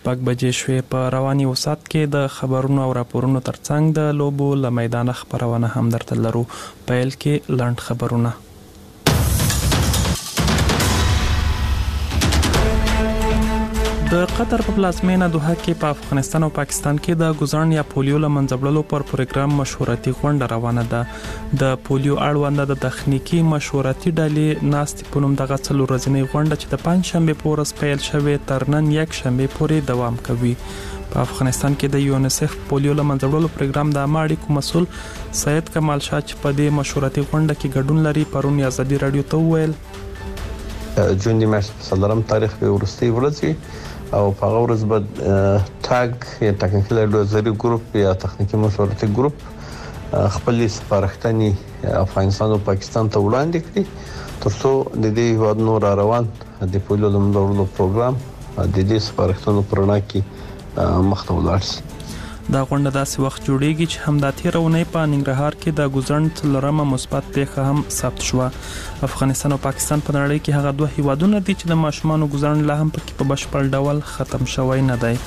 6 بجې شوې. په رواني وسات کې د خبرونو او راپورونو ترڅنګ د لوبو له میدان خبرونه هم درته لرو. پیل کې لاند خبرونه. د قطر په پلازمینه دوحه کې په افغانستان او پاکستان کې د ګزارن یا پولیو لمنځه وړلو پر پروګرام مشورتي غونډه روانه ده. د پولیو اړوند د تخنیکی مشورتي ډلې ناستې په نوم دغه څلور ورځنۍ غونډه چې د پنځشنبه په ورځ پیل شوې تر نن یک شنبه پورې دوام کوي. په افغانستان کې د یونیسف پولیو لمنځه وړلو پروګرام د امریکا مسول سید کمال شاه چې په دې مشورتي غونډه کې ګډون لري پرون ازادي رادیو ته وویل جون د مارچ په 3 تاریخ په ورستي ورځ او په هغه ورځ به ټاګ یا ټاکنیکل اډوایزري ګروپ یا تخنیکی مشورتي ګروپ خپل سپارښتنې افغانستان او پاکستان ته وړاندې کړي ترڅو د دې هیوادونو را روان د پولیو لمنځه وړلو پروګرام د دې سپارښتنو پر وړاندې کې مخته ولاړ شي. دا غونډه داسې وخت جوړیږي چې همدا تیرونه په ننګرهار کې د ګزارن څلورمه مثبت پیښه هم ثبت شوه. افغانستان او پاکستان په نړۍ کې هغه دوه هیوادونه دي چې د ماشومانو ګزارن لا هم په بشپړ ډول ختم شوی نه دی.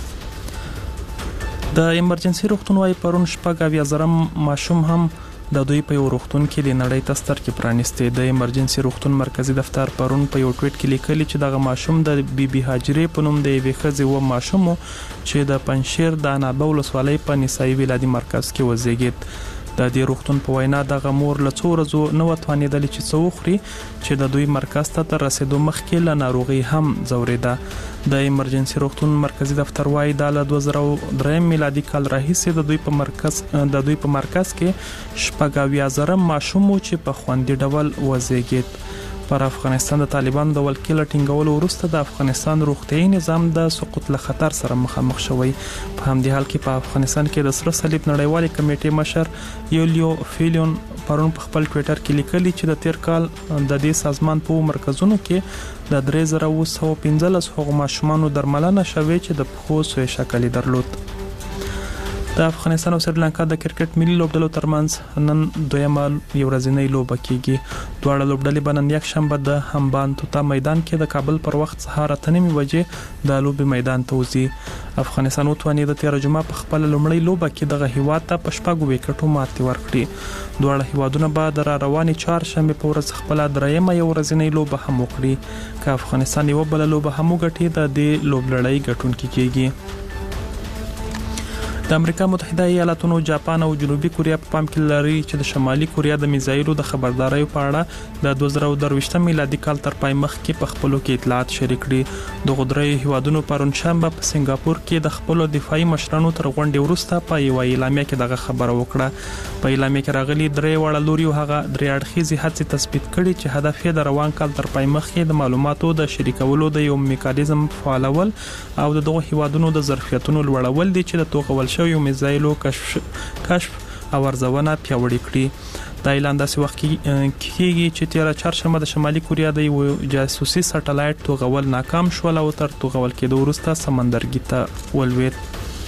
د ایمرجنسي روغتون وايي پرون 6,000 ماشوم هم د دوی په یو روغتون کې د نړۍ ته سترګې پرانیستې. د ایمرجنسي روغتون مرکزی دفتر پرون په یو ټویټ کې لیکلي چې دغه ماشوم د بي هاجرې په نوم د یوې ښځې و ماشوم چې د پنځشیر د نابه ولسوالۍ په نسایي ولادي مرکز کې وزیږید. د دې روغتون په وینا دغه مور له څو ورځو نو توانیدل چې څو خوري چې د دوی مرکز ته تر رسیدو مخکې له ناروغي هم ځوریده. د ایمرجنسي روغتون مرکزی دفتر وايي د 2003 میلادي کال راهیسې د دوی په مرکز کې 6,000 ماشوم چې په خوندي ډول وزیږید. پر افغانستان د طالبانو د ولکې ټینګولو وروسته د افغانستان روغتیايي نظام د سقوط له خطر سره مخامخ شوی. په همدې حال کې په افغانستان کې د سره صلیب نړیوالې کمیټې مشر یولیو فیلیون پرون په خپل ټویټر کې لیکلي چې د تیر کال د دې سازمان په مرکزونو کې د 3,915 هغو ماشومانو درملنه شوې چې د پښو سوی شکل درلود. د افغانستان او سریلانکا د کرکټ ملي لوبډلو ترمنځ نن دویمه یو ورځنۍ لوبه کیږي. دواړه لوبډلې به نن یک شنبه د همبان توتا میدان کې د کابل پر وخت سهار 8:30 بجې د لوبي میدان ته وځي. افغانستان وتوانید د 13 جمعه په خپل لومړی لوبه کې دغه هیواد ته په 6 وکټو ماتې ورکړي. دواړه هیوادونه به د رواني چهارشنبه په ورځ خپل درېمه یو ورځنۍ لوبه هم وکړي. که افغانستان یو بل لوبه هم وګټي د دې لوبلړۍ ګټونکي کیږي. د امریکا متحده ایالاتونو، جاپان او جنوبي کوریا په پام کې لري چې د شمالي کوریا د میزایلو د خبرداري په اړه د 2023 میلادي کال تر پای مخکې په خپلو کې اطلاعات شریک کړي. د غدري هیوادونو پرون شنبه په سنگاپور کې د خپل دفاعي مشرانو تر غونډې وروسته په یو اعلامیه کې دغه خبره وکړه. په اعلامیه کې راغلي درې وړ لوري هغه درې اړخیزي هڅې تثبیت کړي چې هدف یې د روان کال تر پای مخکې د معلوماتو د شریکولو د یو میکانیزم فعالول او دغه هیوادونو د ظرفیتونو لوړول دي چې د توغول شوی میزایلو کشف او ارزونه پیاوړې کړي. دا اعلان داسې وخت کېږي چې تیر چهارشنبه د شمالي کوریا د یو جاسوسي سټلایټ توغول ناکام شول او تر توغول کېدو وروسته سمندرګي ته ولوېد.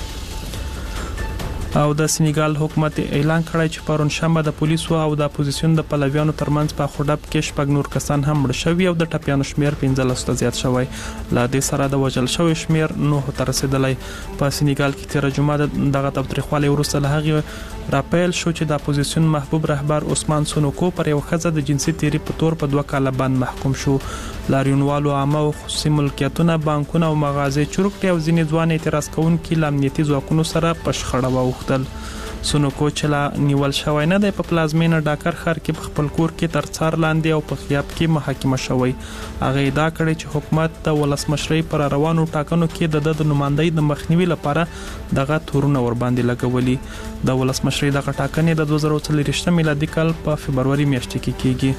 او د سنیګال حکومت اعلان کړی چې پرون شنبه د پولیسو او د اپوزیسیون د پلویانو ترمنځ په خوډب کې 6 نور کسان هم مړ شوي او د ټپیانو شمیر 15 ته زیات شوی. لا دې سره د وژل شوی شمیر 9 ته رسیدلی. په سنیګال کې تیر جمعه دغه تاوتریخوالی وروسته له هغه راپیل شو چې د اپوزیسیون محبوب رهبر عثمان سونوکو پر یو ښځه د جنسي تیری په تور په 2 کاله باندې محکوم شو. لاریونوالو عامه او خصوصي ملکیتونه، بانکونه او مغازې چورکټي او ځینې ځوان اعتراض کوونکي لامنیتي ځواکونو سره په شخړه واوښتل. سونوکو چې لا نیول شوی نه دی په پلازمینه ډاکر ښار کې په خپل کور کې تر څار لاندې او په غیاب کې محاکمه شوی. هغه ادعا کړې چې حکومت د ولسمشرۍ پر روانو ټاکنو کې د نمائندۍ د مخنیوي لپاره دغه تورونه ور باندې لګولي. د ولسمشرۍ دغه ټاکنې د 2023 میلادي کال په فبرवरी میاشت کې کیږي.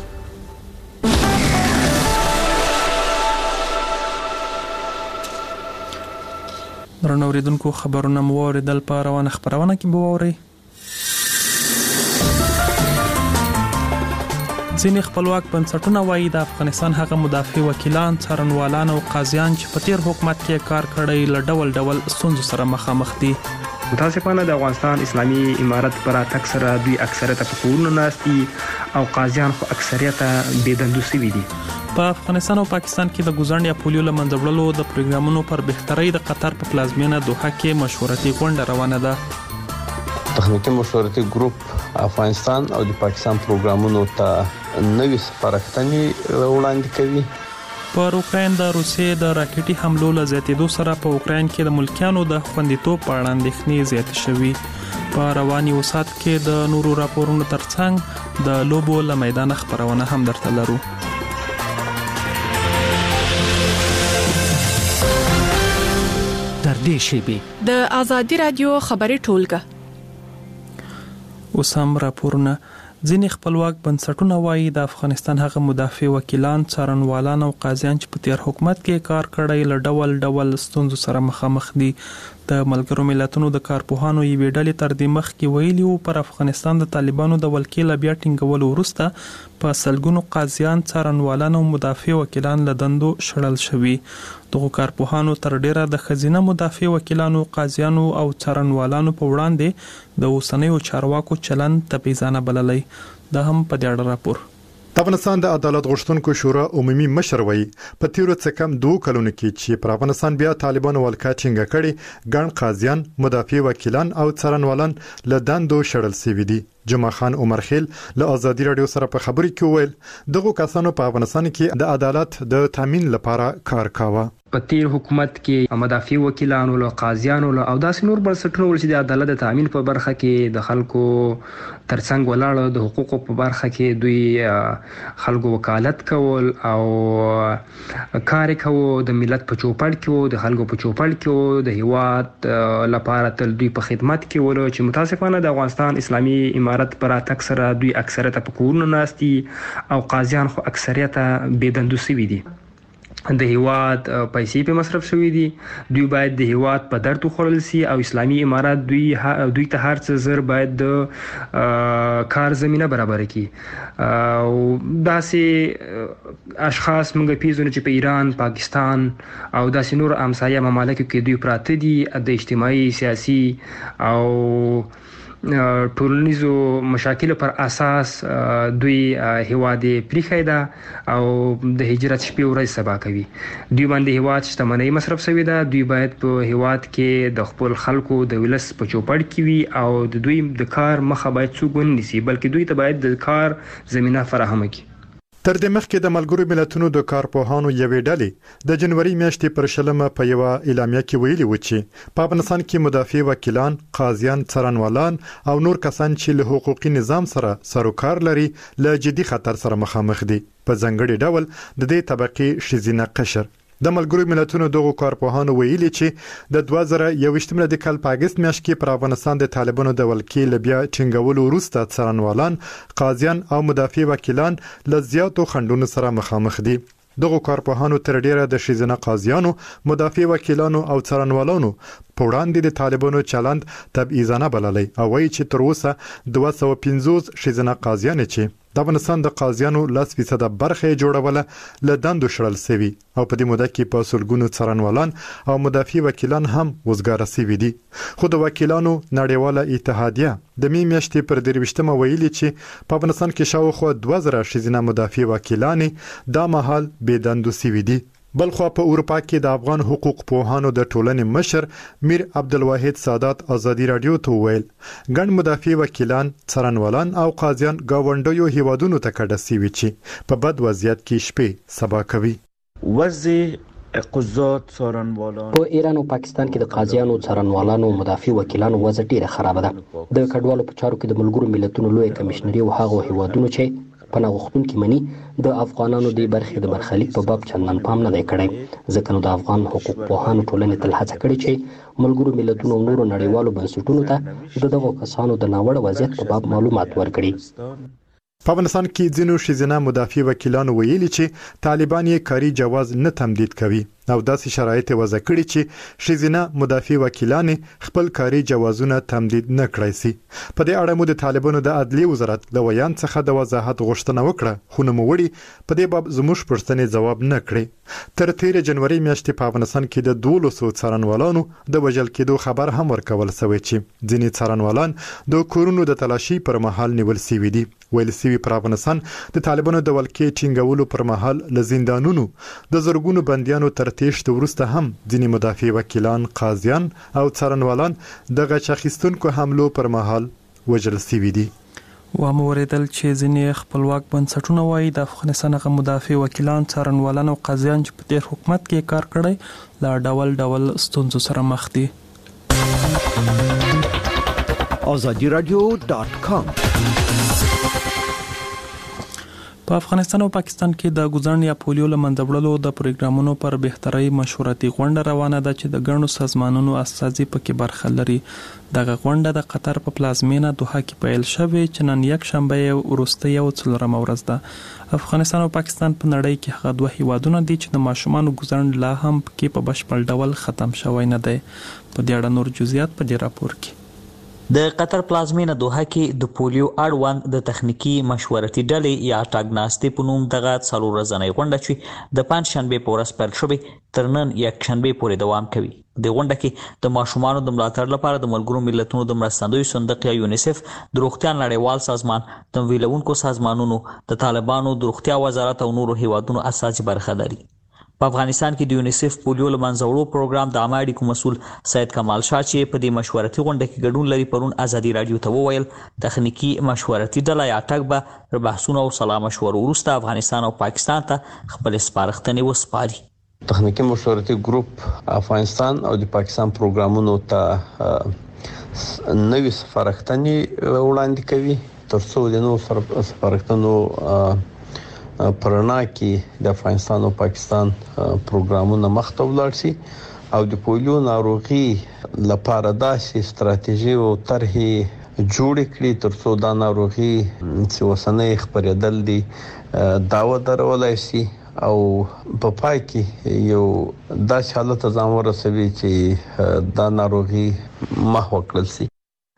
درنو اوریدونکو، خبرونه مو اوریدل په روانه خبرونه کې به ووري. ځینې خپلواک بنسټونه وایي د افغانستان هغه مدافع وکیلان، څارنوالان او قاضیان چې په تیر حکومت کې کار کړی له ډول ستونزو سره مخامخ دي. متاسفانه د افغانستان اسلامي امارت پر تک سره دوی اکثریت په کورونو ناستي او قاضیان خو اکثریت بېدندو سوي دي. په افغانستان او پاکستان کې د ګوزڼ یا پولیو له منځه وړلو د پروګرامونو پر بهترۍ د قطر په پلازمینه دوحه کې مشورتي غونډه روانه ده. تخنیکی مشورتي ګروپ افغانستان او د پاکستان پروګرامونو ته نوې سپارښتنې وړاندې کوي. پر اوکراین د روسیې د راکټي حملو له زیاتېدو سره په اوکراین کې د ملکیانو د خوندیتوب په اړه اندېښنې زیاتې شوې. په رواني وسات کې د نورو راپورونو ترڅنګ د لوبو له میدان خبرونه هم درته لرو. در دې شیبې د آزادي رادیو خبري ټولګه اوس هم راپورونه. ځینې خپلواک بنسټونه وایي د افغانستان هغه مدافع وکیلان، څارنوالان او قاضیان چې په تیر حکومت کې کار کړی له ډول ستونزو سره مخامخ دي. د ملګرو ملتونو د کارپوهانو یوې ډلې تر دې مخکې ویلي وو پر افغانستان د طالبانو د ولکې له بیا ټینګولو وروسته په سلګونو قاضیان، څارنوالان او مدافع وکیلان له دندو شړل شوي. دغه کارپوهانو تر ډیره د ښځینه مدافع وکیلانو، قاضیانو او څارنوالانو په وړاندې د اوسنیو چارواکو چلند تبعیضانه بللی. دا هم په دې اړه راپور. د افغانستان د عدالت غوښتونکو شورا عمومي مشر وایي په تیرو څه کم 2 کلونو کې چې پر افغانستان بیا طالبانو ولکه ټینګه کړي، ګڼ قاضیان، مدافع وکیلان او څارنوالان له دندو شړل شوي دي. جمعه خان عمر خیل له آزادي رادیو سره په خبري کې وویل دغه کسانو په افغانستان کې د عدالت د تامین لپاره کار کاوه. په تیر حکومت کې مدافع وکیلانو له قاضیانو له او داسې نور بنسټونو ول چې د عدالت د تامین په برخه کې د خلکو ترڅنګ ولاړ د حقوقو په برخه کې دوی خلکو وکالت کول او کار کول، د ملت په چوپړ کې د خلکو په چوپړ کې د هیواد لپاره تل دوی په خدمت کې ول چې متاسفانه د افغانستان اسلامي امارت پر تک سره دوی اکثریت په کورونو ناستي او قاضیان خو اکثریت بېدندو سوي دي. د هیواد پیسې په مصرف شوې دي. دوی باید د هیواد په درد وخوړل سي او اسلامي امارات دوی ته هر څه زر باید د کار زمينه برابر کړي. او داسې اشخاص موږ پیژنو چې په ایران، پاکستان او داسې نور همسایه ممالکو کې دوی پراته دي د اجتماعي، سیاسي او ټولنیزو مشاکل پر اساس دوی هیواد پریخي ده او د هجرت شپې ورځ سبا کوي. دوی باندې هیواد شتمنۍ مصرف شوی ده. دوی باید په هیواد کې د خپل خلکو د ولس په چوپړ کې وي او د دوی د کار مخه باید څوک ونیسي، بلکې دوی ته باید د کار زمينه فراهم کړي. تر دې مخکې د ملګرو ملتونو د کارپوهانو یوې ډلې د جنوري میاشتې پر 20 په یو اعلامیه کې ویلي و چې په افغانستان کې مدافع وکیلان، قاضیان، څارنوالان او نور کسان چې له حقوقي نظام سره سروکار لري له جدي خطر سره مخامخ دي. په ځانګړي ډول د دې طبقې ښځینه قشر. د ملګرو ملتونو دغه کارپوهانو ویلي چې د 2021 د کال په اگست میاشت کې پر افغانستان د طالبانو د ولکې له بیا ټینګولو وروسته څارنوالان، قاضیان او مدافع وکیلان له زیاتو خنډونو سره مخامخ دي. دغه کارپوهانو تر ډیره د ښځینه قاضیانو، مدافع وکیلانو او څارنوالانو په وړاندې د طالبانو چلند تبعیضانه بللی او وایي چې تر اوسه 250 ښځینه قاضیان چې د افغانستان د قاضیانو 10% برخه جوړوله له دندو شړل شوي او په دې موده کې په سلګونو څارنوالان او مدافع وکیلان هم وزګاره شوي دي. خو د وکیلانو نړیواله اتحادیه د می میاشتې پر 23 ویلي چې په افغانستان کې شاوخوا 2000 ښځینه مدافع وکیلان دا مهال بې دندو شوي دي. بلخوا په اروپا کې د افغان حقوق پوهانو د ټولنې مشر میر عبدالواحد سادات آزادي رادیو ته ویل ګڼ مدافع وکیلان، څارنوالان او قاضیان گاونډیو هیوادونو ته کډه شوي چې په بد وضعیت کې شپې سبا کوي. په ایران او پاکستان کې د قاضیانو، څارنوالانو او مدافع وکیلانو وضع ډیره خراب ده. د کډوالو په چارو کې د ملګرو ملتونو لوی کمشنري او هغه هیوادونو چې پناه غوښتونکي مني د افغانانو د برخې د برخلیک په باب چندان پام نه دی کړی. ځکه نو د افغان حقوق پوهانو ټولنې تل هڅه کړې چې ملګرو ملتونو او نورو نړیوالو بنسټونو ته دغه کسانو د ناوړه وضعیت په باب معلومات ورکړي. په افغانستان کې ځینو ښځینه مدافع وکیلانو ویلي چې طالبان یې کاري جواز نه تمدید کوي او داسې شرایط وضع کړي چې ښځینه مدافع وکیلان خپل کاري جوازونه تمدید نه کړای شي. په دې اړه مو د طالبانو د عدلیې وزارت له ویان څخه د وضاحت غوښتنه وکړه، خو نوموړي په دې باب زموږ پوښتنې ځواب نه کړی. تر 13 جنوري میاشتې په افغانستان کې د 1200 څارنوالانو د وژل کېدو خبر هم ورکول شوی چې ځینې څارنوالان د کورونو د تلاشي پر مهال نیول شوي دي. ویل شوي پر افغانستان د طالبانو د ولکې ټینګولو پر مهال له زندانونو د زرګونو بنديانو تر تېښتې وروسته هم ځینې مدافع وکیلان، قاضیان او څارنوالان د غچ اخیستونکو حملو پر مهال وژل شوي دي. واموریدل چې ځینې خپلواک بنسټونه وایي د افغانستان غو مدافع وکیلان، څارنوالان او قاضیان چې په تیر حکومت کې کار کړی لا ډول ستونزو سره مخ دي. azadiradio.com په افغانستان او پاکستان کې د ګوزن یا پولیو له منځه وړلو د پروګرامونو پر بهتري مشورتي غونډه روانه ده چې د ګڼو سازمانونو استازي پکې برخه لري. دغه غونډه د قطر په پلازمینه دوحه کې پیل شوې چې نن یک شنبه وروستۍ او څلورمه ورځ ده. افغانستان او پاکستان په نړۍ کې هغه دوه هیوادونه دي چې د ماشومانو ګوزن لا هم کې په بشپړ ډول ختم شوی نه دی. په دې اړه نور جزئیات په دې راپور کې. د قطر پلازمینه دوحه کې د پولیو اړوند د تخنیکی مشورتي ډلې یا ټاګناستې په نوم دغه څلور ورځنۍ غونډه چې د پنځشنبه په ورځ پیل شوې تر نن یک شنبه پورې دوام کوي. د غونډه کې د ماشومانو د ملاتړ لپاره د ملګرو ملتونو د مرستندوی صندوق یا یونیسف، د روغتیا نړیوال سازمان، تمویلونکو سازمانونو، د طالبانو د روغتیا وزارت او نورو هیوادونو اساسي برخه لري. په افغانستان کې د یونیسف پولیو له منځه وړو پروګرام د عامه اړیکو مسؤل سید کمال شاه چې په دې مشورتي غونډه کې ګډون لري پرون ازادي رادیو ته وویل تخنیکی مشورتي ډله یا ټاګ به تر بحثونو او سلا مشورو وروسته افغانستان او پاکستان ته خپل سپارښتنې وسپاري. تخنیکی مشورتي ګروپ افغانستان او د پاکستان پروګرامونو ته نوې سپارښتنې وړاندې کوي ترڅو د نوو سپارښتنو پرنا کې د افغانستان او پاکستان پروګرامونه مخته ولاړ شي او د پولیو ناروغي لپاره داسې ستراتیژي او طرحې جوړ کړي ترڅو دا ناروغي چې وسنۍ خبرېدل دي داوا درولای شي او په پای کې یو داسې حالت ځان ورسوي چې دا ناروغي محو کړل شي.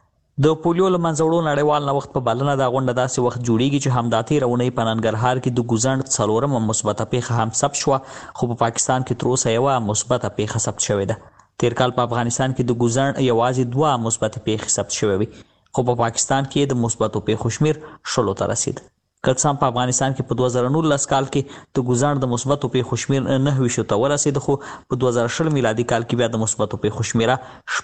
د پولیو له منځه وړو نړیوال نوښت په بلنه دا غونډه داسې وخت جوړیږي چې همداتې رونې په ننګرهار کې د ګوزن څلورمه مثبته پیښه هم ثبت شوه، خو په پاکستان کې تر اوسه یوه مثبته پیښه ثبت شوې ده. تیر کال په افغانستان کې د ګوزن یوازې دوه مثبته پیښې ثبت شوې وي، خو په پاکستان کې د مثبتو پیښو شمیر 10 ته رسید. که څه هم په افغانستان کې په 2019 کال کې د ګوزن د مثبتو پیښو شمیر 9 ته ورسید، خو په 2020 میلادي کال کې بیا د مثبتو پیښو شمیره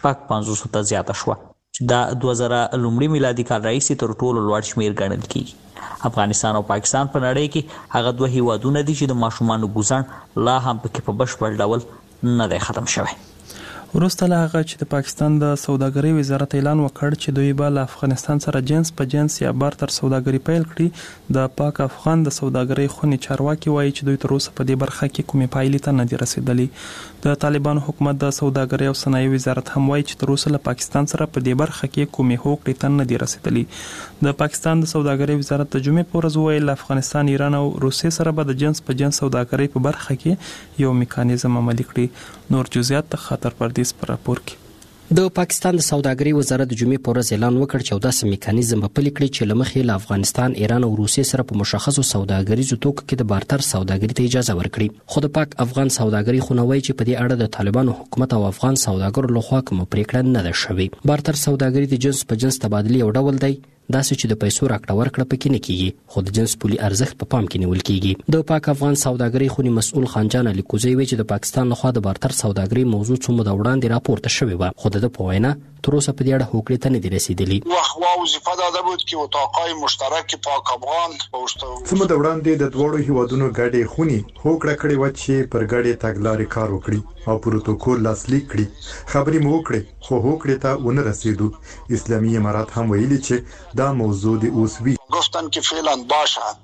550 ته زیاته شوه. دا 2000 لومړي میلادي کال راهیسې تر ټولو لوړ شمیر ګڼل کیږي. افغانستان او پاکستان په نړۍ کې هغه دوه هیوادونه دي چې د ماشومانو ګوزن لا هم پکې په بشپړ ډول نه دی ختم شوی. وروسته له هغه چې د پاکستان د سوداګرۍ وزارت اعلان وکړ چې دوی به له افغانستان سره جنس په جنس یا بارتر سوداګري پیل کړي، د پاک افغان د سوداګرۍ خونې چارواکي وایي چې دوی تر اوسه په دې برخه کې کومې پایلې ته نه دي رسیدلي. د طالبانو حکومت د سوداګرۍ او صنایع وزارت هم وایي چې تر اوسه له پاکستان سره په دې برخه کې کومې هوکړې ته نه دي رسیدلي. د پاکستان د سوداګرۍ وزارت د جمعې په ورځ وویل افغانستان، ایران او روسیې سره به د جنس په جنس سوداګرۍ په برخه کې یو میکانیزم عملي کړي. نور جزئیات د خاطر پردیس پر راپور کې. د پاکستان د سوداګرۍ وزارت د جمعې په ورځ اعلان وکړ چې داسې میکانیزم به پلي کړي چې له مخې له افغانستان، ایران او روسیې سره په مشخصو سوداګریزو توکو کې د بارتر سوداګرۍ ته اجازه ورکړي. خو د پاک افغان سوداګرۍ خونه وایي چې په دې اړه د طالبانو حکومت او افغان سوداګرو لخوا کوم پریکړه نه ده شوې. بارتر سوداګرۍ د جنس په جنس تبادله یو ډول دی، داسې چې د پیسو راکړه ورکړه پکې نه کیږي، خو د جنس پولي ارزښت په پام کې نیول کیږي. د پاک افغان سوداګرۍ خونې مسؤل خانجان علي کوزی وایي چې د پاکستان لخوا د بارتر سوداګرۍ موضوع څو موده وړاندې راپورته شوې وه، خو د په وینا تر اوسه په دې اړه هوکړې ته نه دي رسیدلي. وظیفه داده بود که اتاقای مشترک پاک افغان څه موده وړاندې د دواړو هیوادونو ګډې خونې هوکړه کړې وه چې پر ګډې تګلارې کار وکړي او پروتوکول لاسلیک کړي. خبرې مو وکړې خو هوکړې ته ونه رسیدو. اسلامي امارات هم ویلي چې دا موضوع د اوس وی گفتن که فعلا باشد.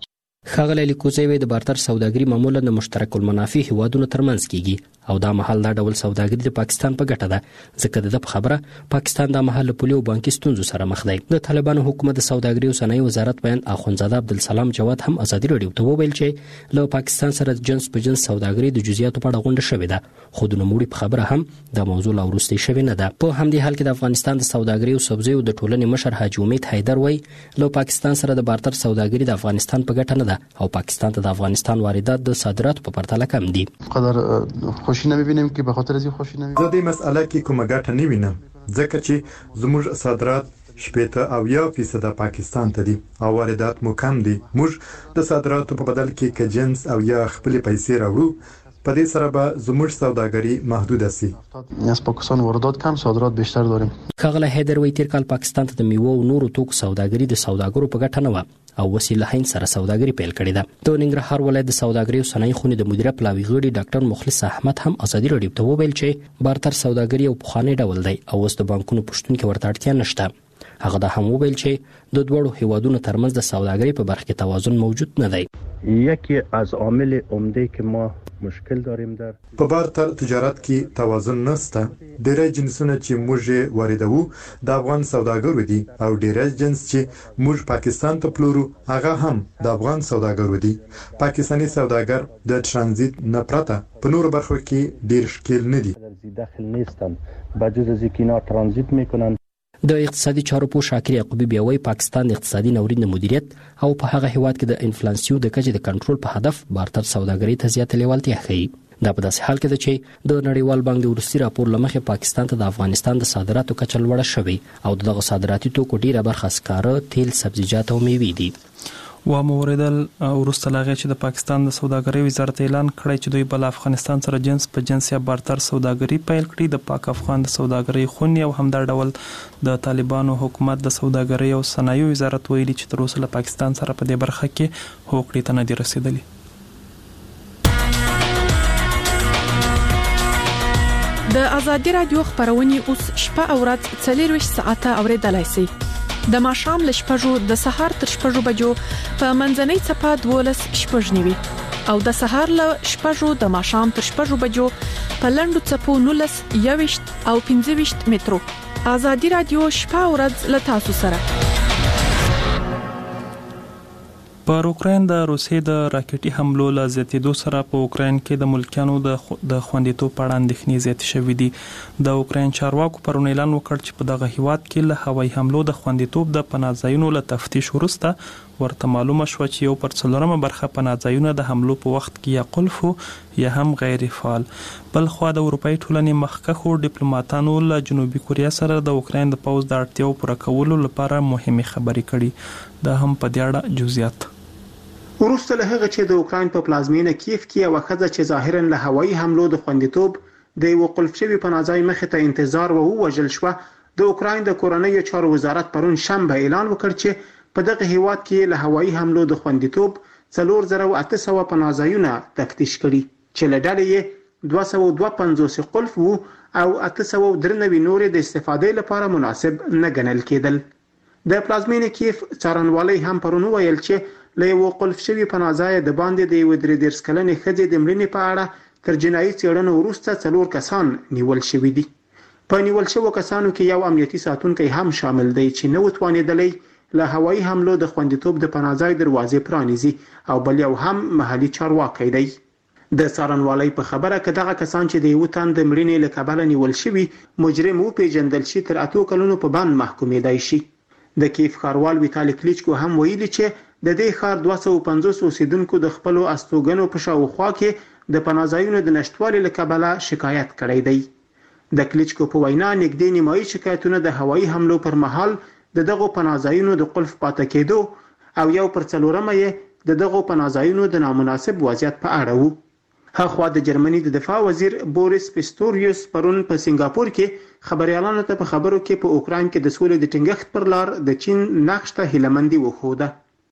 ښاغلی لیکوزی د بارتر سوداګري معمولا د مشترک المنافع هیوادونو ترمنځ کیږي او دا مهال دا ډول سوداګري د پاکستان په ګټه ده ځکه د په خبره پاکستان دا مهال له پولي او بانکي ستونزو سره مخ دی. د طالبانو حکومت د سوداګري او صنایع وزارت بیان اخوندزاده عبدالسلام جواد هم ازادي راډیو ته وویل چې له پاکستان سره د جنس په جنس سوداګري د جزئیاتو په اړه غونډه شوې ده خو د نوموړي په خبره هم دا موضوع لا وروستۍ شوې نه ده. په همدې حال کې د افغانستان د سوداګري او سبزیو د ټولنې مشر حاجي امید حیدر وایي له پاکستان سره د بارتر سوداګري د افغانستان په ګټه نه ده او پاکستان ته د افغانستان واردات د صادراتو په پرتله کم دي. قدر خوشی نمیبینیم که به خاطر از این خوشی نمیبینیم. زه د مسئله کې کومه ګټه نه وینم ځکه چې زموږ صادرات 80% پاکستان ته دي او واردات مو کم دي. موږ د صادراتو په بدل کې که جنس او یا خپل پیسې راوړو په دې سره به زموږ سوداګري محدود شي. از پاکستان واردات کم صادرات بیشتر داریم. ښاغلی حیدر وایي تیر کال پاکستان ته د میوو او نورو توکو سوداګري د سوداګرو په ګټه نه وه او وسیله هند سره سوداګري پیل کړې ده. د ننګرهار ولایت د سوداګري او صنایع خونې د مدیره پلاوي غړي ډاکټر مخلص احمد هم ازادي راډیو ته وویل چې بارتر سوداګري او پخوانی ډول دی او اوس د بانکونو پشتون کې ورته اړتیا نشته. هغه دا هم وویل چې د دوړو هیوادونو ترمنځ د سوداګري په برخه کې توازن موجود نه دی. یکی از عامل عمده که ما مشکل داریم در په بارتر تجارت کې توازن نشته. ډېری جنسونه چې موږ واردوو د افغان سوداګرو دي او ډېری جنس چې موږ پاکستان ته پلورو هغه هم د افغان سوداګرو دي. پاکستاني سوداګر د ترانزیت نه پرته په نورو برخو کې ډېر ښکیل نه دي. داخل نیستند بجز از اینکه اینا ترانزیت میکنند. د اقتصادي چارو پوه شاکر یعقوبی بیا وایي پاکستان د اقتصادي ناورین د مدیریت او په هغه هیواد کې د انفلاسیون د کچې د کنټرول په هدف بارتر سوداګري ته زیاته لیوالتیا ښیي. دا په داسې حال کې ده چې د نړیوال بانک د وروستي راپور له مخې پاکستان ته د افغانستان د صادراتو کچه لوړه شوې او دغه صادراتي توکو ډیره برخه سکاره، تیل، سبزیجات او میوې دي. و موردل وروسته لاغه چې د پاکستان د سوداګرۍ وزارت اعلان کړی چې دوی بل افغانستان سره جنس په جنس یا بارتر سوداګري پیل کړي. د پاک افغان د سوداګرۍ خونې او همدا ډول د طالبانو حکومت د سوداګرۍ او صنایع وزارت ویلي چې تر اوسه له پاکستان سره په دې برخه کې هوکړې ته نه دي رسیدلي. د ازادي رادیو خبرونه اوس شپه او ورځ 24 ساعته اوریدلای شئ. د ماښام له 6 د سهار تر 6 بجو په منځنۍ چپه 12 شپږ نیوي او د سهار له 6 د ماښام تر 6 بجو په لنډو چپو 19 21 او 25 مترو. ازادي رادیو شپه او ورځ له تاسو سره. پر اوکراین د روسیې د راکټي حملو له زیاتېدو سره په اوکراین کې د ملکیانو د خوندیتوب په اړه اندېښنې زیاتې شوې دي. د اوکراین چارواکو پرون اعلان وکړ چې په دغه هیواد کې له هوایي حملو د خوندیتوب د پناه ځایونو له تفتیش وروسته ورته معلومه شوه چې یو پر 4مه برخه پناه ځایونه د حملو په وخت کې یا قلف یا هم غیر فعال. بل خوا د اروپאי ټولنې مخکښو ډیپلوماټانو له جنوبي کوریا سره د اوکراین د پوځ د اړتیاو پوره کولو لپاره مهمه خبرې کړي. دا هم په دې اړه جزئیات وروسته له هغه چې د اوکراین په پلازمینه کیف کې یو ښځه چې ظاهرا له هوایي حملو د خوندیتوب د یو قلف شوی پناهځای مخې ته انتظار وژل شو، د اوکراین د کورنیو چارو وزارت پرون شنبه اعلان وکړ چې په دغه هیواد کې له هوایي حملو د خوندیتوب 4800 پناهځایونه تفتیش کړي چې له ډلې یې 252 قلف وو او 893 نور د استفادې لپاره مناسب نه ګڼل کېدل. د پلازمینه کیف څارنوالۍ هم پرون ویل چې له یو قلف شوی پناهځای د باندې د یو 33 کلنې ښځې د مړینې په اړه تر جنایي څېړنو وروسته 4 کسان نیول شوي دي. په نیول شوو کسانو کې یو امنیتي ساتونکی هم شامل دی چې نه وتوانېدلی له هوایي حملو د خوندیتوب د پناهځای دروازې پرانیزي او بل یو هم محلي چارواکی دی. د څارنوالۍ په خبره که دغه کسان چې د یو تن د مړینې له کبله نیول شوي مجرم وپېژندل شي تر 8 کلونو په بند محکومېدای شي. د کیف ښاروال ویتالي کلیچکو هم ویلي چې د دې ښار 250 اوسیدونکو د خپلو استوګنو په شاوخوا کې د پناهځایونو د نشټوالي له کبله شکایت کړی دی. د کلیچکو په وینا نږدې نیمایي شکایتونه د هوایي حملو پر مهال د دغو پناهځایونو د قلف پاتې کېدو او یو پر 4مه یې د دغو پناهځایونو د نامناسب وضعیت په اړه وو. هاخوا د جرمني د دفاع وزیر بوریس پیستوریوس پرون په سنگاپور کې خبريالانو ته په خبرو کې په اوکراین کې د سولې د ټینګښت پر لار د چین نقش ته هیلمندي وښوده.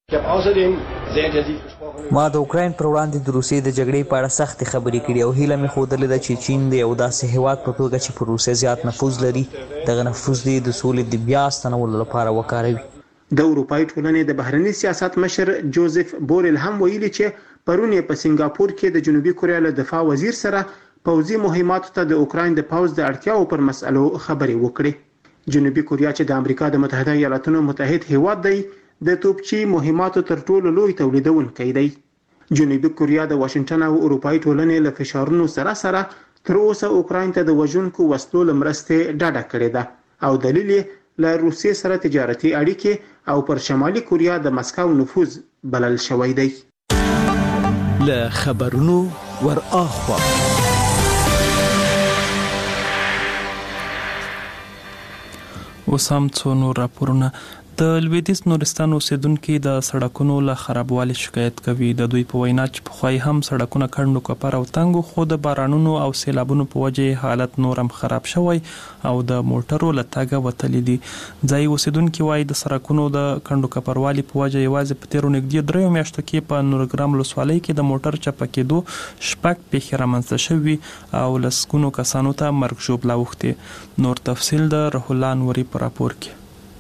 ما د اوکراین پر وړاندې د روسیې د جګړې په اړه سختې خبرې کړې او هیله مې ښودلې ده چې چین د یو داسې هیواد په توګه چې پر روسیې زیات نفوذ لري دغه نفوذ د سولې د بیا ستنولو لپاره وکاروي. د اروپای ټولنې د بهرني سیاست مشر جوزف بورل هم ویلي چې پرون په سنگاپور کې د جنوبي کوریا له دفاع وزیر سره پوځي مهماتو ته د اوکراین د پوځ د اړتیاو پر مسلو خبرې وکړي. جنوبي کوریا چې د امریکا د متحده ایالاتونو متحد هیواد دی د توپچي مهماتو تر ټولو لوی تولیدونکی دی. جنوبي کوریا د واشنگټن او اروپای ټولنې له فشارونو سره تر اوسه اوکراین ته د وژونکو وسلو لمرسته ډاډه کړې ده او دلیل یې له روسیې سره تجارتي اړیکې او پر شمالي کوریا د مسکو نفوذ بلل شوی دی. له خبرونو ور اخوا وسام څو نور راپورونه. د لویدیځ نورستان اوسیدونکو د سړکونو له خرابوالي شکایت کوي. د دوی په وینا چې پخوای هم سړکونه کڼو کپر او تنګ خو د بارانونو او سیلابونو په وجه حالت نورم خراب شوی او د موټرو له تاګه وتلې دي. ځای اوسیدونکو وايي د سړکونو د کڼو کپروالي په وجه یوازې په تیرو نږدې 3 میاشتو کې په نورګرام ولسوالۍ کې د موټر چپه کېدو شپږ پیښې رامنځته شوې او لسګونو کسانو ته مرګ ژوبله اوښتې. نور تفصیل د روح الله انوري په راپور کې.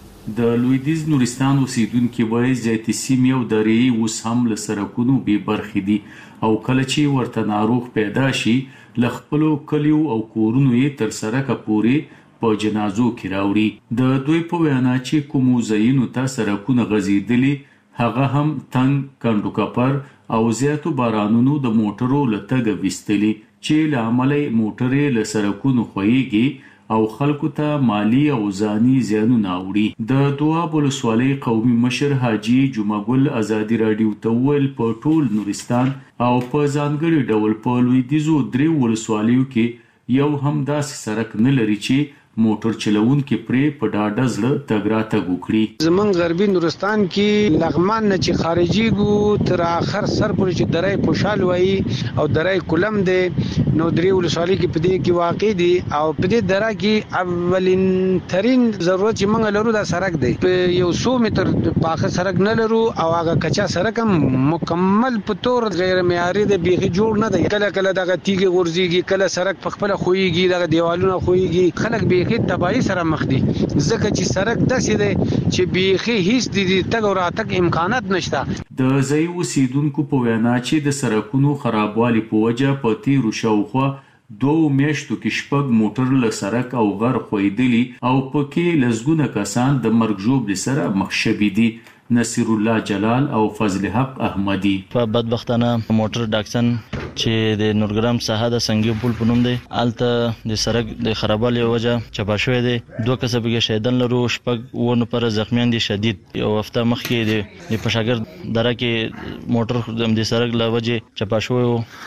د لویدیځ نورستان اوسیدونکو وایي زیاتې سیمې او درې اوس هم له سړکونو بې برخې دي او کله چې ورته ناروغ پیدا شي له خپلو کلیو او کورونو یې تر سړکه پورې په جنازو کې راوړي. د دوی په وینا چې کومو ځایونو ته سړکونه غځېدلي هغه هم تنګ کڼو کپر او زیاتو بارانونو د موټرو له تګه ویستلي چې له امله موټرې له سړکونو خویږي او خلکو ته مالی او ځاني زیانونه اوړي. د دواب ولسوالۍ قومي مشر حاجی جمعګل ازادي رادیو ته ویل په ټول نورستان او په ځانګړي ډول په لویدیځو 3 ولسوالیو کې یو هم داسې سړک نه لري چې موټر چلوونکي پرې په ډاډه زړه تګ راتګ وکړي. زمون غربي نورستان کې لغمان نه چې خارجي ګو تر اخر سر پورې چې درې پوشال وای او درې کولم دي نو درې ولسوالۍ کې پدې کې واقع دي او پدې درا کې اولین ترين ضرورت چې موږ لرو دا سړک دی. په 100 متر پاخه سړک نه لرو او هغه کچا سړک هم مکمل په تور غیر معیاري دی بیخي جوړ نه دی. کله کله دغه تیګي غورځيږي کله سړک په خپل خوېږي دغه دیوالونه خوېږي خلک بیخي تباہی سره مخ دي ځکه چې سړک داسې دی چې بیخي هیڅ د تګ او راتګ امکانات نشته. د ځای اوسیدونکو په وینا چې د سړکونو خرابوالي په وجه په تیرو شاوخوا 2 میاشتو کې شپږ موټر له سړک او غر خویدلی او پکې لزګونه کسان د مرګ ژوبلې سره مخ شوي دي. نصیر الله جلال او فضل حق احمدی په بدبختانه موټر ډاکسن چې د نورګرام ساحه د سنگي پل په نوم دی الته د سړک د خرابوالي وجه چپا شوی دی. 2 کسبه کې شهیدان لرو شپږ ونه پر زخمیان دي شدید. یو هفته مخکې د پشاګر دره کې موټر د سړک له وجه چپا شوی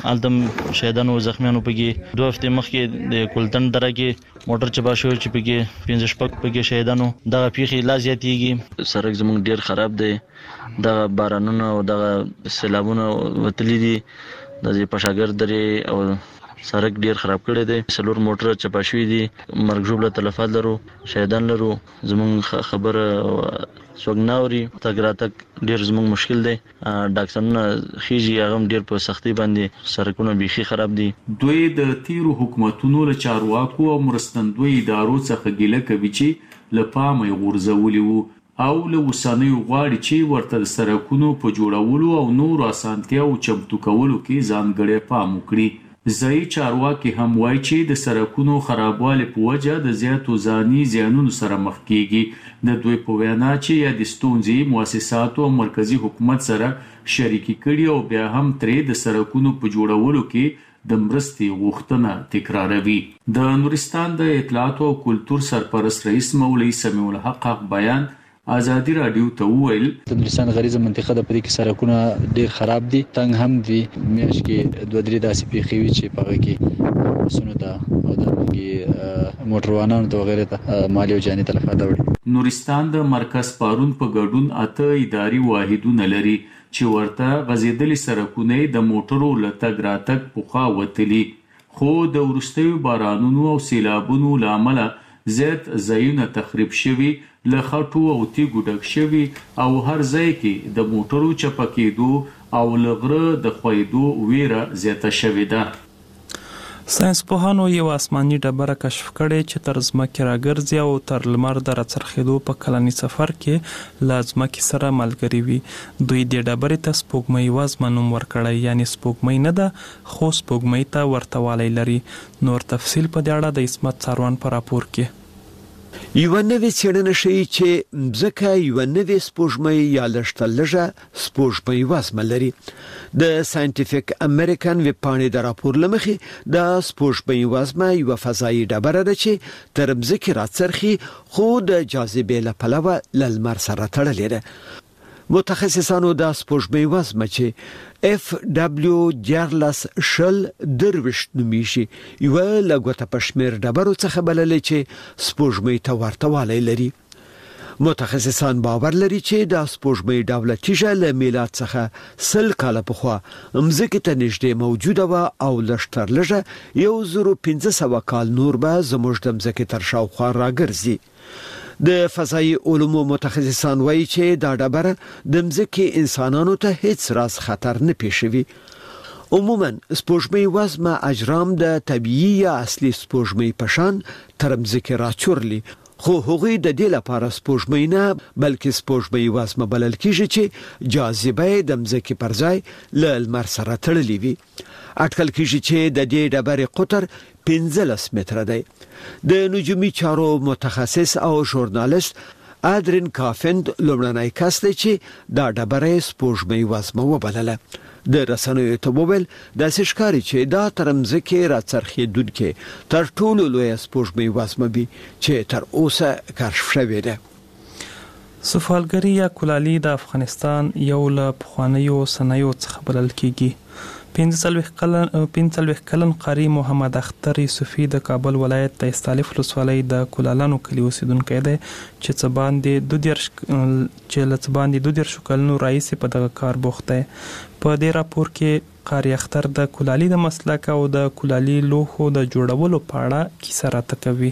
الته شهیدان او زخمیان پکې 2 هفته مخکې د کولتن دره کې موټر چپا شوی چې پکې 15 شپږ پکې شهیدانو دغه پیښې لا زیاتېږي. سړک زموږ ډیر خراب دی د بارانونو او د سیلابونو وتلی دي د پشاګر درې او سړک ډیر خراب کړی دی. سلور موټر چپا شوی دي مرګ ژوبله تلفات لرو شهیدان لرو. زموږ خبره سوګناوري تګ راتګ ډیر زموږ مشکل دی. ډاکټرونه خيږي هغه ډیر په سختي باندې سړکونه بیخي خراب دي. دوی د تیرو حکومتونو له چارواکو او مرستندوی ادارو څخه ګیله کوي چې له پامه غورځولي وو او له وسانیو غواړي چې ورته د سړکونو په جوړولو او نور اسانتیاو چمتو کولو کې ځانګړی پام وکړي. ځای چارواکي هم وایي چې د سړکونو خرابوالي په وجه د زیاتو ځاني زیانونو سره مخ کیږي. د دوی په وینا چې یا د ستونزې مؤسساتو او مرکزی حکومت سره شریکي کړي او بیا هم ترې د سړکونو په جوړولو کې د مرستې غوښتنه تکراروي. د نورستان د اطلاعات او کلتور سرپرست رئیس مولوي سمیع الحق بیان ازادي رادیو ته وویل د نورستان غریزه منطقه د پدې کې سړکونه ډیر خراب دي تنګ هم دي. میاش کې 2-3 داسې پیښې وي چې په هغه کې وسونه ته او د موټروانانو ته وغیرہ ته مالی او جاني تلفات وړي. نورستان د مرکز پارون په ګډون 8 اداري واحدونه لري چې ورته غزیدلي سړکونه د موټرو له تګ راتګ پوخا وتلي خو د ورستیو بارانونو او سیلابونو لامل زیات ځایونه تخریب شوي له خټو او تیګو ډک شوي او هر ځای کې د موټرو چپه کېدو او لغره د خویدو ویره زیاته شوې ده. ساينسپوهانو یو آسماني ډبره کشف کړې چې تر ځمکې راګرځي او تر لمر د راڅرخېدو په کلنی سفر کې له ځمکې سره ملګري وي. دوی د ډبرې ته سپوږمۍ وزمه نوم ورکړی، یعنی سپوږمۍ نه ده خو سپوږمۍ ته ورته والی لري. نور تفصیل په دې اړه د عصمت څاروان په راپور کې. یو نوې څېړنه ښیي چې مځکه یو نوې سپوږمۍ یا لږ لږه سپوږمۍ وزمه لري. د ساينټیفیک امریکن ویب پاڼې د راپور لمخې د سپوږمۍ وزمه یو فضایي ډبره ده چې تر مځکې راڅرخي خو د جاذبې له پلوه له لمر سره تړلې ده. متخصصانو د سپوږمۍ وزمه چې اف دبليو 14 نومیږي یو لګوته پښمیر ډبرو څخه بللې چې سپوږمۍ ته ورته والی لري. متخصصان باور لري چې د سپوږمۍ ډوله تیږه له میلاد څخه 100 کاله پخوا مځکې ته نږدې موجوده و او لږ لږه 1500 کال نور به زموږ د مځکې تر شاوخوا راګرځي. د فضایي علومو متخصصان وایي چې دا ډبره د مځکې انسانانو ته هیڅ راز خطر نه پیښوي. عموما سپوږمۍ وزمه اجرام د طبيعي یا اصلي سپوږمۍ په شان تر مځکې راچورلي، خو هغوی د دې لپاره سپوږمۍ نه بلکې سپوږمۍ وزمه بلل کیږي چې جاذبه د مځکې پر ځای له لمر سره تړلې وي. اټکل کیږي چې د دې ډبرې قطر 15 متره دی. د نجومي چارو متخصص او ژورنالیست ادرین کافند لومړنی کس دی چې دا ډبره سپوږمۍ وزمه وبلله. د رسنیو ته وویل داسې ښکاري چې دا تر مځکې راڅرخېدونکې تر ټولو لویه سپوږمۍ وزمه وي چې تر اوسه کشف شوې ده. سفالګری یا کلالي د افغانستان یو له پخوانیو صنایعو څخه بلل کیږي. 45 کلن قاری محمد اختر یوسفی د کابل ولایت د استالف ولسوالۍ د کلالانو کلی اوسیدونکی دی چې څه باندې 12 کلونو راهیسې په دغه کار بوخت دی. په دې راپور کې قاری اختر د کلالي د مسلک او د کلالي لوښو د جوړولو په اړه کیسه راته کوي.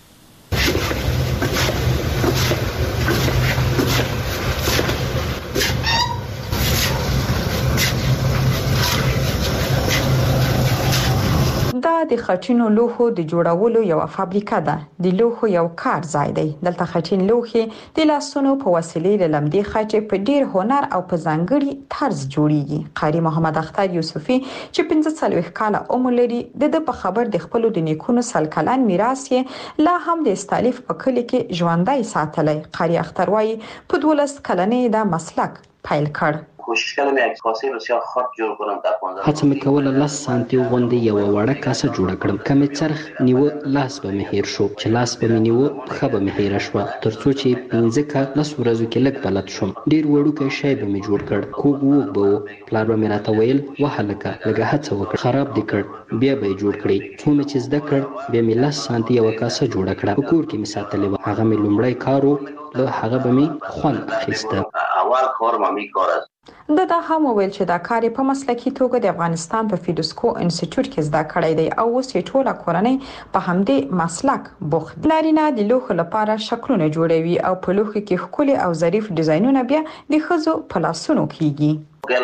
د خټینو لوښو د جوړولو یو فابریکه ده. د لوښو یو کار ځای دی. دلته خټین لوښي د لاسونو په وسیلې له لمدې خټې په ډیر هنر او په ځانګړي طرز جوړیږي. قاری محمد اختر یوسفی چې 45 کاله عمر لري د په خبر د خپل د نیکونو سل کلن میراث یې لا هم د استالف په کلی کې ژوندۍ ساتلی. قاری اختر وايي په 12 کلنۍ دا مسلک پیل کړ. کوشش کردم یک کاسه بسیار خاص جور کنم در 15 هڅه مې کوله 10 سانتي غوندې یو وړه کاسه جوړه کړم. کمې څرخ نیو لاس به مې هیر شو، چې لاس به مې نیو پښه به مې هیر شو، ترڅو چې 15 ورځو کې لږ بلد شم. ډیر وړوکی شی به مې جوړ کړ، کوږ ووږ به و. پلار به مې راته ویل وهلکه لږه هڅه وکړه، خراب دې کړ، بیا به یې جوړ کړې. څو مې چې زده کړ بیا مې 10 سانتي یو کاسه جوړه کړه. په کور کې مې ساتلې وه. هغه مې لومړی کار و، له هغه به مې خوند اخیسته. اول کار مامی کار است. دا هم ویل چې دا کار په مسلکي توګه د افغانستان په فیدوسکو انسټیټیوټ کې زده کړی دی او اوس یې ټوله کورنۍ په همدې مسلک بوخت. نارینه د لوښو لپاره شکلونه جوړوي او په لوښو کې ښکلي او ظریف ډیزاینونه بیا د ښځو په لاسونو کیږي.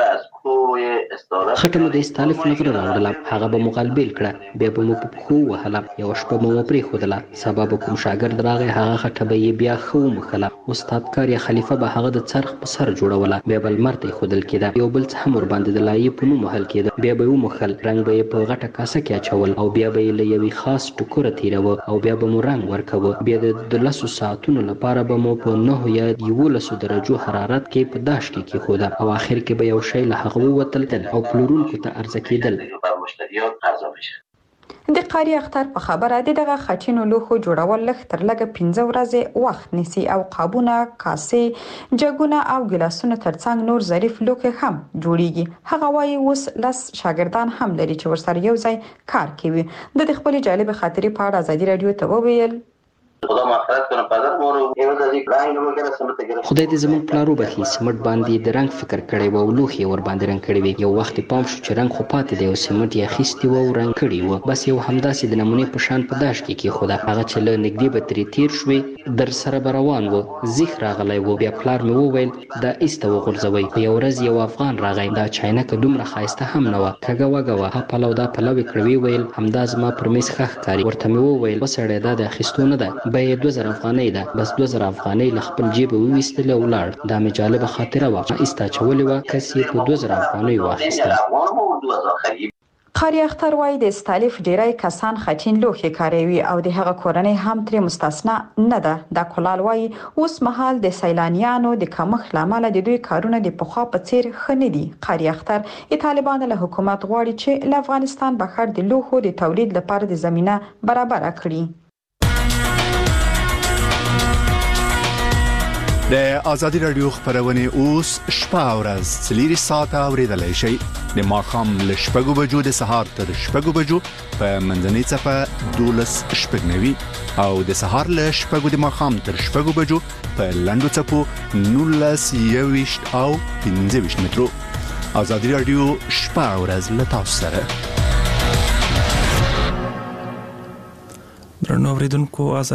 خټه مو د استالف نه غره راوړله، هغه به مو غلبیل کړه، بیا به مو په پښو وهله، یوه شپه به مو پرېښودله. سبا به کوم شاګرد راغی، هغه خټه به یې بیا ښه وموښله. استاد کار یا خلیفه به هغه د څرخ په سر جوړوله، بیا به لمر ته ایښودل کېده. یو بل څه هم ورباندې د لایې په نوم وهل کېده، بیا به یې وموښل، رنګ به یې په غټه کاسه کې اچول او بیا به یې له یوې خاص ټوکره تېروه او بیا به مو رنګ ورکوه. بیا د 12 ساعتونو لپاره به مو په 9 یا 11 درجو حرارت کې په داش کې کېښوده او آخر کې به یو شی له هغه ووتل او پلورونکو ته عرضه کېدل. د قاری اختر په خبره دغه خټینو لوښو جوړول لږ تر لږه 15 ورځې وخت نیسي او قابونه، کاسې، جګونه او ګلاسونه ترڅنګ نور ظریف لوښي هم جوړیږي. هغه وايي اوس 10 شاګردان هم لري چې ورسره یو ځای کار کوي. د خپل جالب خاطرې په اړه ازادي رادیو ته وویل خدا مغفرت کنه پدر مور یو د دې رنگ وګړه سمته ګره خدای دې زموږ پلارو بخي سمټ باندې د رنگ فکر کړي وو لوخي ور باندې رنگ کړي وي یو وخت پام شو چې رنگ خو پاتې دی او سمټ یې خېستي وو رنگ کړي وو بس یو همداسې د نمونه په شان په داش کې خدا هغه چې له نګدي به ترې تیر شوې در سره روان وو زیخ راغلی وو بیا پلار مې وویل دا ایسته وغورځوي یو ورځ یو افغان راغی دا چاینکه دومره خایسته هم نه و کګه وګه ها پلو دا پلو کړوي ویل همدا زما پر میز خخ کاری ورته مې وویل وسړی دا د اخیستونه ده به 2000 افغانۍ ده بس 2000 افغانۍ له خپل جیب وویستله ولاړ دا مې جالبه خاطره وه ایسته اچولې وه کس یې په 2000 افغانۍ واخیسته قاری اختر وایي د استالف ډیری کسان خټین لوښي کاروي او د هغه کورنۍ هم ترې مستثنا نه ده دا کولال وایي اوس مهال د سیلانیانو د کمښت لامل د دوی کارونه د پخوا په څیر ښه نه دي قاری اختر طالبان له حکومت غواړي چې له افغانستان بهر د لوښو د تولید لپاره د زمينه برابر کړي د ازادي رادیو خبرونه اوس شپه او ورځ 3 ساعته اوریدلای شي د ماخام له شپږو بجو د سهار تر شپږو بجو په منځنۍ صفه 12 شپږنوي او د سهار له شپږو د ماخام تر شپږو بجو په لاندو صفو 19 او 15 مترو ازادي رادیو شپه او ورځ له تاسو سره درنو اوریدونکو